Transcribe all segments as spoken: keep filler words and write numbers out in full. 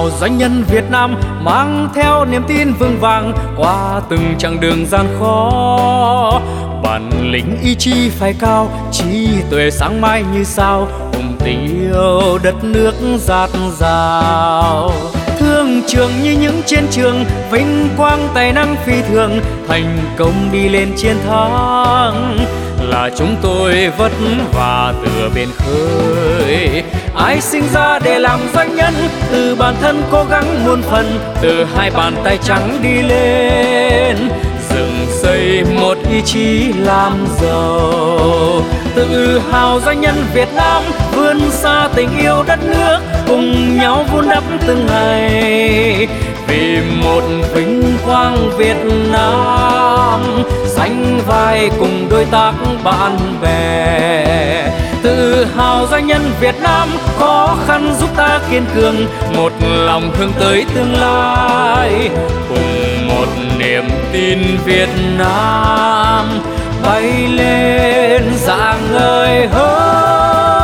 hào doanh nhân Việt Nam mang theo niềm tin vững vàng qua từng chặng đường gian khó. Bản lĩnh ý chí phải cao, trí tuệ sáng mai như sao, cùng tình yêu đất nước dạt dào. Thương trường như những chiến trường, vinh quang tài năng phi thường, thành công đi lên chiến thắng. Là chúng tôi vất vả từ biển khơi, ai sinh ra để làm doanh nhân, từ bản thân cố gắng muôn phần, từ hai bàn tay trắng đi lên, dựng xây một ý chí làm giàu. Tự hào doanh nhân Việt Nam vươn xa tình yêu đất nước, cùng nhau vun đắp từng ngày vì một vinh quang Việt Nam, sánh vai cùng đối tác bạn bè. Tự hào doanh nhân Việt Nam, khó khăn giúp ta kiên cường, một lòng hướng tới tương lai, cùng một niềm tin Việt Nam bay lên rạng ngời hơn.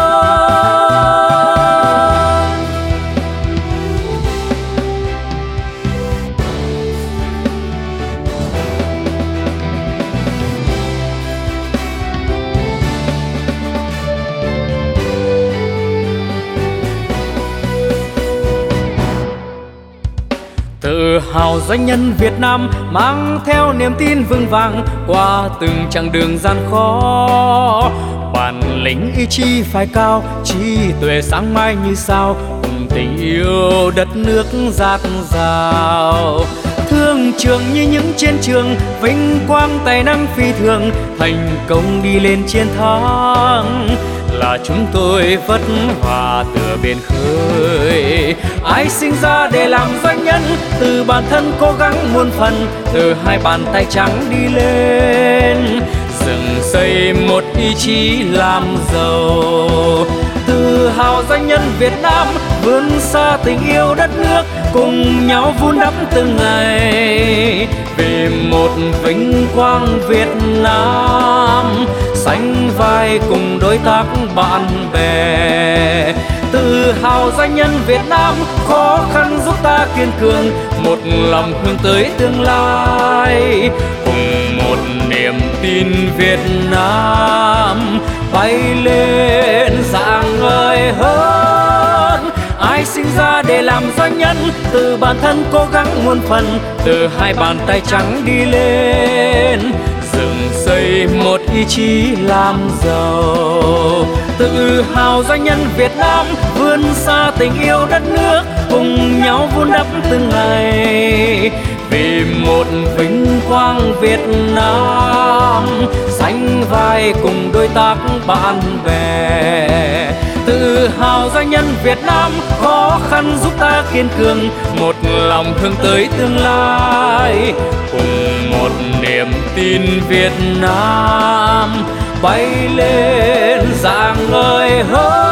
Tự hào doanh nhân Việt Nam mang theo niềm tin vững vàng qua từng chặng đường gian khó. Bản lĩnh ý chí phải cao, trí tuệ sáng mai như sao, cùng tình yêu đất nước dạt dào. Thương trường như những chiến trường, vinh quang tài năng phi thường, thành công đi lên chiến thắng. Là chúng tôi vất vả từ biển khơi, ai sinh ra để làm doanh nhân, từ bản thân cố gắng muôn phần, từ hai bàn tay trắng đi lên, dựng xây một ý chí làm giàu. Tự hào doanh nhân Việt Nam vươn xa tình yêu đất nước, cùng nhau vun đắp từng ngày vì một vinh quang Việt Nam, sánh vai cùng đối tác bạn bè. Tự hào doanh nhân Việt Nam, khó khăn giúp ta kiên cường, một lòng hướng tới tương lai, cùng một niềm tin Việt Nam bay lên rạng ngời hơn. Ai sinh ra để làm doanh nhân, từ bản thân cố gắng muôn phần, từ hai bàn tay trắng đi lên, dựng xây một ý chí làm giàu. Tự hào doanh nhân Việt Nam vươn xa tình yêu đất nước, cùng nhau vun đắp từng ngày vì một vinh quang Việt Nam, sánh vai cùng đối tác bạn bè. Tự hào doanh nhân Việt Nam, khó khăn giúp ta kiên cường, một lòng hướng tới tương lai, cùng một niềm tin Việt Nam bay lên rạng ngời hơn.